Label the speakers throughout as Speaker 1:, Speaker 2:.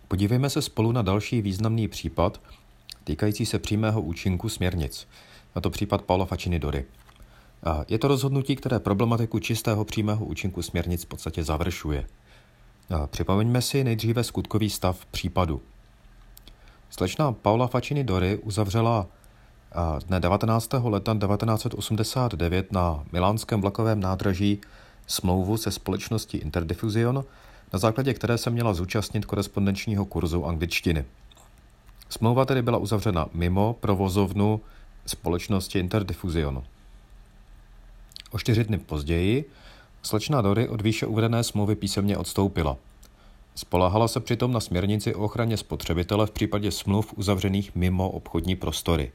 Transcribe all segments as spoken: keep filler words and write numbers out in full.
Speaker 1: Podívejme se spolu na další významný případ týkající se přímého účinku směrnic, a to případ Paola Faccini Dory. A je to rozhodnutí, které problematiku čistého přímého účinku směrnic v podstatě završuje. A připomeňme si nejdříve skutkový stav případu. Slečna Paola Faccini Dory uzavřela dne devatenáctého ledna devatenáct set osmdesát devět na milánském vlakovém nádraží smlouvu se společností Interdiffusion, na základě které se měla zúčastnit korespondenčního kurzu angličtiny. Smlouva tedy byla uzavřena mimo provozovnu společnosti Interdiffusion. O čtyři dny později slečna Dory od výše uvedené smlouvy písemně odstoupila. Spoléhala se přitom na směrnici o ochraně spotřebitele v případě smluv uzavřených mimo obchodní prostory.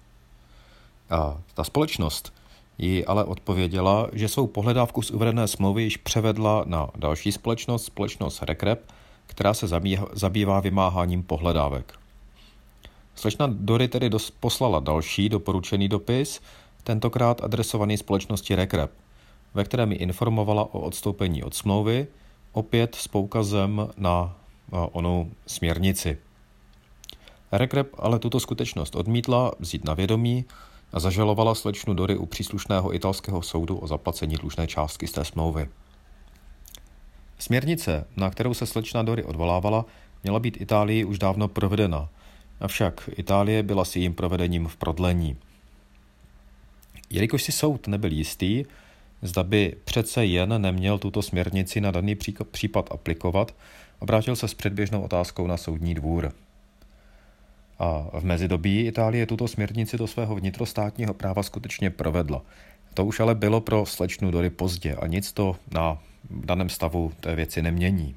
Speaker 1: A ta společnost jí ale odpověděla, že svou pohledávku z uvedené smlouvy již převedla na další společnost, společnost Rekrep, která se zabývá vymáháním pohledávek. Slečna Dory tedy dos- poslala další doporučený dopis, tentokrát adresovaný společnosti Rekrep, ve kterém ji informovala o odstoupení od smlouvy, opět s poukazem na onou směrnici. Rekrep ale tuto skutečnost odmítla vzít na vědomí a zažalovala slečnu Dory u příslušného italského soudu o zaplacení dlužné částky z té smlouvy. Směrnice, na kterou se slečna Dory odvolávala, měla být Itálii už dávno provedena, avšak Itálie byla s jejím provedením v prodlení. Jelikož si soud nebyl jistý, zda by přece jen neměl tuto směrnici na daný případ aplikovat, obrátil se s předběžnou otázkou na soudní dvůr. A v mezidobí Itálie tuto směrnici do svého vnitrostátního práva skutečně provedla. To už ale bylo pro slečnu Dory pozdě a nic to na daném stavu té věci nemění.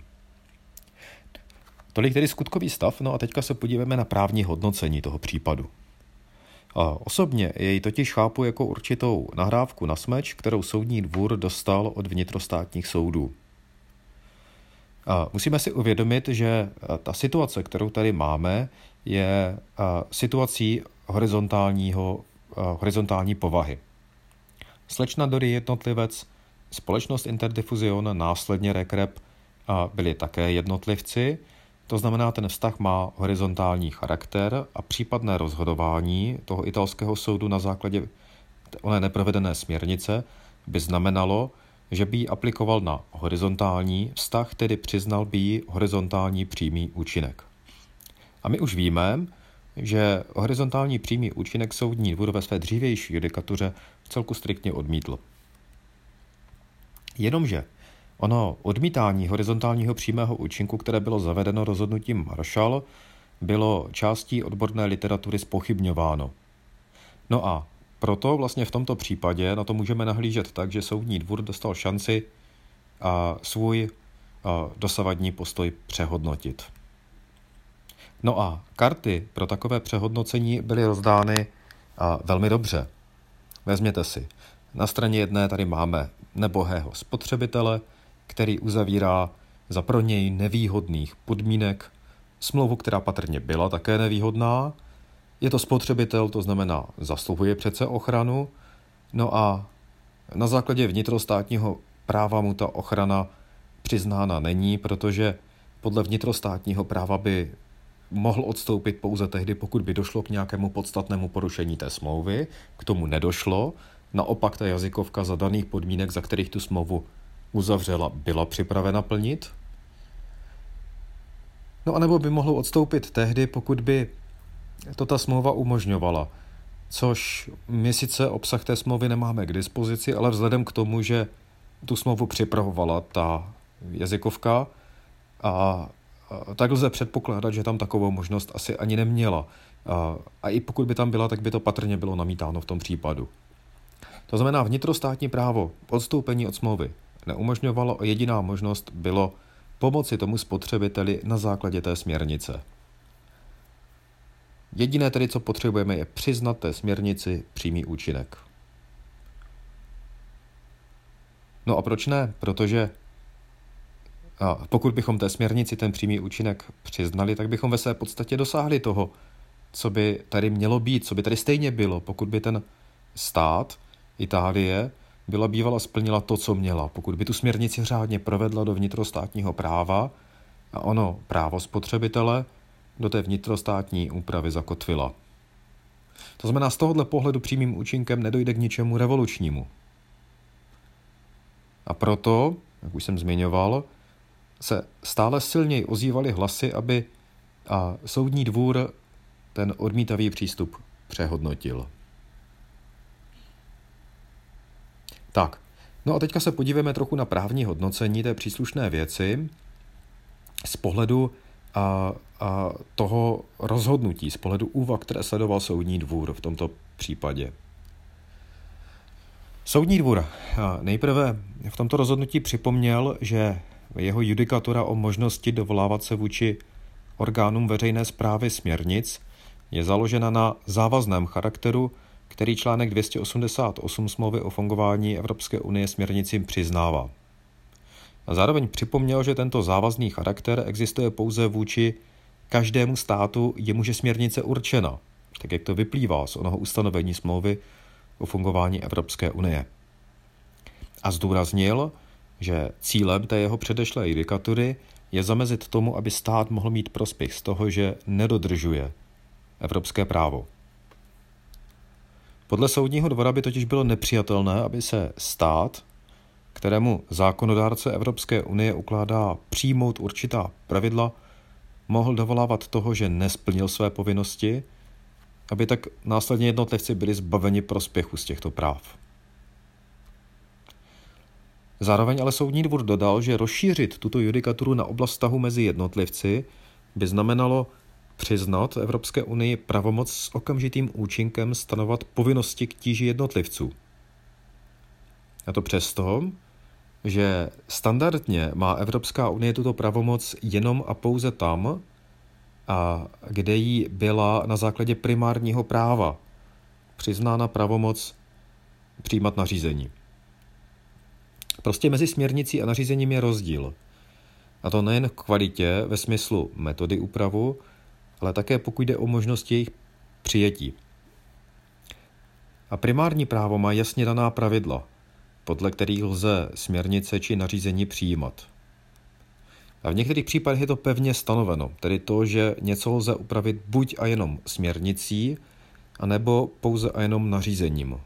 Speaker 1: Tolik tedy skutkový stav, no a teďka se podíváme na právní hodnocení toho případu. A osobně jej totiž chápu jako určitou nahrávku na smeč, kterou soudní dvůr dostal od vnitrostátních soudů. A musíme si uvědomit, že ta situace, kterou tady máme, je situací horizontálního, horizontální povahy. Slečna Dory jednotlivec, společnost Interdiffusion, následně Rekrep byli také jednotlivci, to znamená, ten vztah má horizontální charakter a případné rozhodování toho italského soudu na základě oné neprovedené směrnice by znamenalo, že by ji aplikoval na horizontální vztah, tedy přiznal by ji horizontální přímý účinek. A my už víme, že horizontální přímý účinek soudní dvůr ve své dřívější judikatuře vcelku striktně odmítl. Jenomže ono odmítání horizontálního přímého účinku, které bylo zavedeno rozhodnutím Marshall, bylo částí odborné literatury zpochybňováno. No a proto vlastně v tomto případě na to můžeme nahlížet tak, že soudní dvůr dostal šanci a svůj a dosavadní postoj přehodnotit. No a karty pro takové přehodnocení byly rozdány a velmi dobře. Vezměte si, na straně jedné tady máme nebohého spotřebitele, který uzavírá za pro něj nevýhodných podmínek smlouvu, která patrně byla také nevýhodná. Je to spotřebitel, to znamená zasluhuje přece ochranu, no a na základě vnitrostátního práva mu ta ochrana přiznána není, protože podle vnitrostátního práva by mohl odstoupit pouze tehdy, pokud by došlo k nějakému podstatnému porušení té smlouvy. K tomu nedošlo. Naopak ta jazykovka za daných podmínek, za kterých tu smlouvu uzavřela, byla připravena plnit. No a nebo by mohl odstoupit tehdy, pokud by to ta smlouva umožňovala. Což my sice obsah té smlouvy nemáme k dispozici, ale vzhledem k tomu, že tu smlouvu připravovala ta jazykovka a tak lze předpokládat, že tam takovou možnost asi ani neměla. A, a i pokud by tam byla, tak by to patrně bylo namítáno v tom případu. To znamená, vnitrostátní právo odstoupení od smlouvy neumožňovalo a jediná možnost bylo pomoci tomu spotřebiteli na základě té směrnice. Jediné tedy, co potřebujeme, je přiznat té směrnici přímý účinek. No a proč ne? Protože a pokud bychom té směrnici ten přímý účinek přiznali, tak bychom ve své podstatě dosáhli toho, co by tady mělo být, co by tady stejně bylo, pokud by ten stát, Itálie, byla bývala splnila to, co měla. Pokud by tu směrnici řádně provedla do vnitrostátního práva a ono právo spotřebitele do té vnitrostátní úpravy zakotvila. To znamená, z tohohle pohledu přímým účinkem nedojde k ničemu revolučnímu. A proto, jak už jsem zmiňoval, se stále silněji ozývaly hlasy, aby a soudní dvůr ten odmítavý přístup přehodnotil. Tak, no a teďka se podívejme trochu na právní hodnocení té příslušné věci z pohledu a, a toho rozhodnutí, z pohledu úvah, které sledoval soudní dvůr v tomto případě. Soudní dvůr nejprve v tomto rozhodnutí připomněl, že jeho judikatura o možnosti dovolávat se vůči orgánům veřejné správy směrnic je založena na závazném charakteru, který článek dvě stě osmdesát osm smlouvy o fungování Evropské unie směrnicím přiznává. A zároveň připomněl, že tento závazný charakter existuje pouze vůči každému státu, jemuž je směrnice určena, tak jak to vyplývá z onoho ustanovení smlouvy o fungování Evropské unie. A zdůraznil, že cílem té jeho předešlé judikatury je zamezit tomu, aby stát mohl mít prospěch z toho, že nedodržuje evropské právo. Podle soudního dvora by totiž bylo nepřijatelné, aby se stát, kterému zákonodárce Evropské unie ukládá přijmout určitá pravidla, mohl dovolávat toho, že nesplnil své povinnosti, aby tak následně jednotlivci byli zbaveni prospěchu z těchto práv. Zároveň ale soudní dvůr dodal, že rozšířit tuto judikaturu na oblast vztahu mezi jednotlivci by znamenalo přiznat Evropské unii pravomoc s okamžitým účinkem stanovat povinnosti k tíži jednotlivců. A to přesto, že standardně má Evropská unie tuto pravomoc jenom a pouze tam, a kde jí byla na základě primárního práva přiznána pravomoc přijímat nařízení. Prostě mezi směrnicí a nařízením je rozdíl. A to nejen v kvalitě ve smyslu metody úpravu, ale také pokud jde o možnost jejich přijetí. A primární právo má jasně daná pravidla, podle kterých lze směrnice či nařízení přijímat. A v některých případech je to pevně stanoveno, tedy to, že něco lze upravit buď a jenom směrnicí, anebo pouze a jenom nařízením.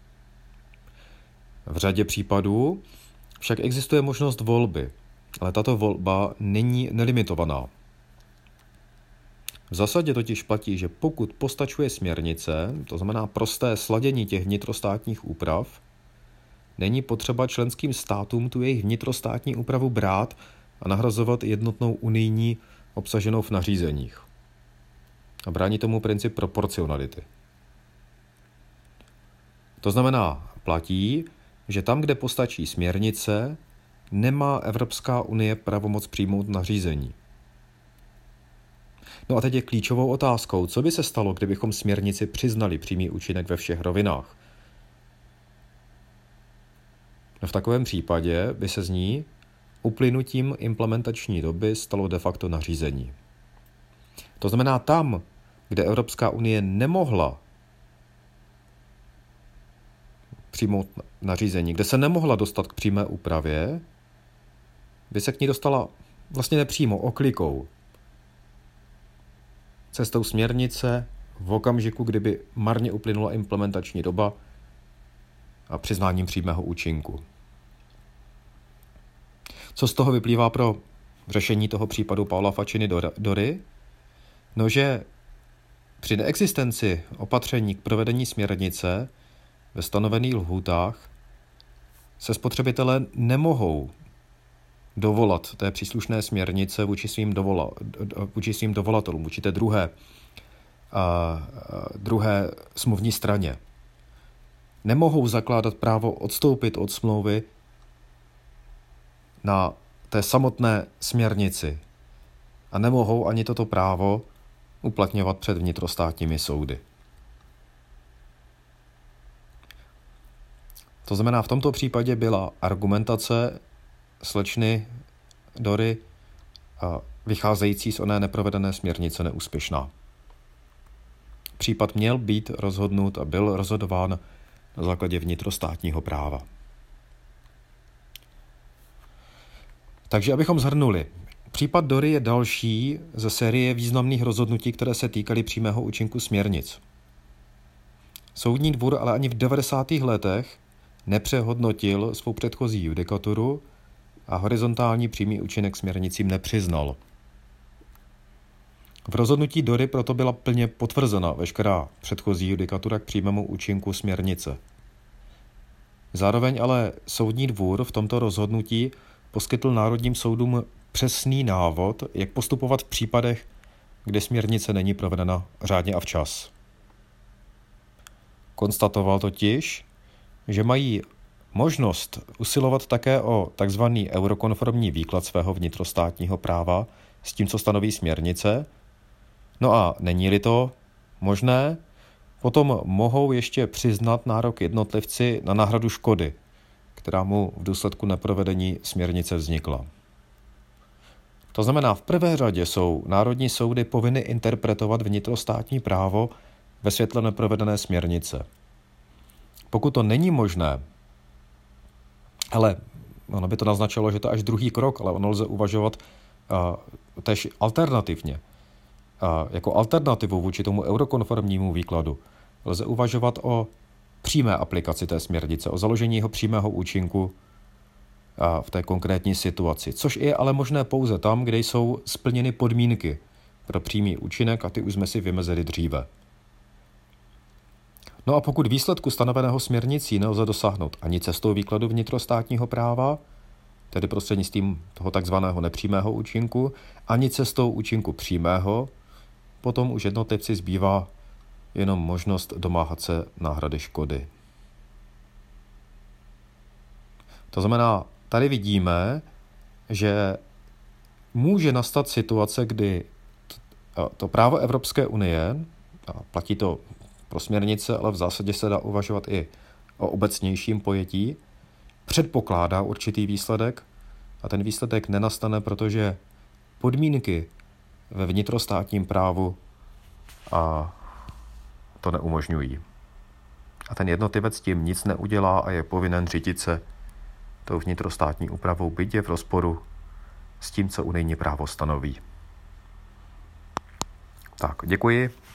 Speaker 1: V řadě případů však existuje možnost volby, ale tato volba není nelimitovaná. V zásadě totiž platí, že pokud postačuje směrnice, to znamená prosté sladění těch vnitrostátních úprav, není potřeba členským státům tu jejich vnitrostátní úpravu brát a nahrazovat jednotnou unijní obsaženou v nařízeních. A brání tomu princip proporcionality. To znamená, platí, že tam, kde postačí směrnice, nemá Evropská unie pravomoc přijmout nařízení. No a teď je klíčovou otázkou, co by se stalo, kdybychom směrnici přiznali přímý účinek ve všech rovinách. No v takovém případě by se z ní uplynutím implementační doby stalo de facto nařízení. To znamená tam, kde Evropská unie nemohla přijmout nařízení, kde se nemohla dostat k přímé úpravě, by se k ní dostala vlastně nepřímo, oklikou. Cestou směrnice v okamžiku, kdyby marně uplynula implementační doba a přiznáním přímého účinku. Co z toho vyplývá pro řešení toho případu Paola Faciny Dory? No, že při neexistenci opatření k provedení směrnice ve stanovených lhůtách se spotřebitelé nemohou dovolat té příslušné směrnice vůči svým, dovola, vůči svým dovolatelům, vůči té druhé, a, druhé smluvní straně. Nemohou zakládat právo odstoupit od smlouvy na té samotné směrnici a nemohou ani toto právo uplatňovat před vnitrostátními soudy. To znamená, v tomto případě byla argumentace slečny Dory vycházející z oné neprovedené směrnice neúspěšná. Případ měl být rozhodnut a byl rozhodován na základě vnitrostátního práva. Takže abychom shrnuli, Případ Dory je další ze série významných rozhodnutí, které se týkaly přímého účinku směrnic. Soudní dvůr ale ani v devadesátých letech nepřehodnotil svou předchozí judikaturu a horizontální přímý účinek směrnicím nepřiznal. V rozhodnutí Dory proto byla plně potvrzena veškerá předchozí judikatura k přímému účinku směrnice. Zároveň ale soudní dvůr v tomto rozhodnutí poskytl národním soudům přesný návod, jak postupovat v případech, kde směrnice není provedena řádně a včas. Konstatoval totiž, že mají možnost usilovat také o tzv. Eurokonformní výklad svého vnitrostátního práva s tím, co stanoví směrnice. No a není-li to možné, potom mohou ještě přiznat nárok jednotlivci na náhradu škody, která mu v důsledku neprovedení směrnice vznikla. To znamená, v prvé řadě jsou národní soudy povinny interpretovat vnitrostátní právo ve světle neprovedené směrnice. Pokud to není možné, ale ono by to naznačilo, že to je až druhý krok, ale ono lze uvažovat uh, též alternativně. Uh, jako alternativu vůči tomu eurokonformnímu výkladu lze uvažovat o přímé aplikaci té směrnice, o založení jeho přímého účinku uh, v té konkrétní situaci, což je ale možné pouze tam, kde jsou splněny podmínky pro přímý účinek a ty už jsme si vymezili dříve. No a pokud výsledku stanoveného směrnicí nelze dosáhnout ani cestou výkladu vnitrostátního práva, tedy prostřednictvím toho takzvaného nepřímého účinku, ani cestou účinku přímého, potom už jednotlivci zbývá jenom možnost domáhat se náhrady škody. To znamená, tady vidíme, že může nastat situace, kdy to právo Evropské unie, a platí to pro směrnice, ale v zásadě se dá uvažovat i o obecnějším pojetí, předpokládá určitý výsledek a ten výsledek nenastane, protože podmínky ve vnitrostátním právu a to neumožňují. A ten jednotlivec tím nic neudělá a je povinen řídit se tou vnitrostátní úpravou, byť je v rozporu s tím, co unijní právo stanoví. Tak, děkuji.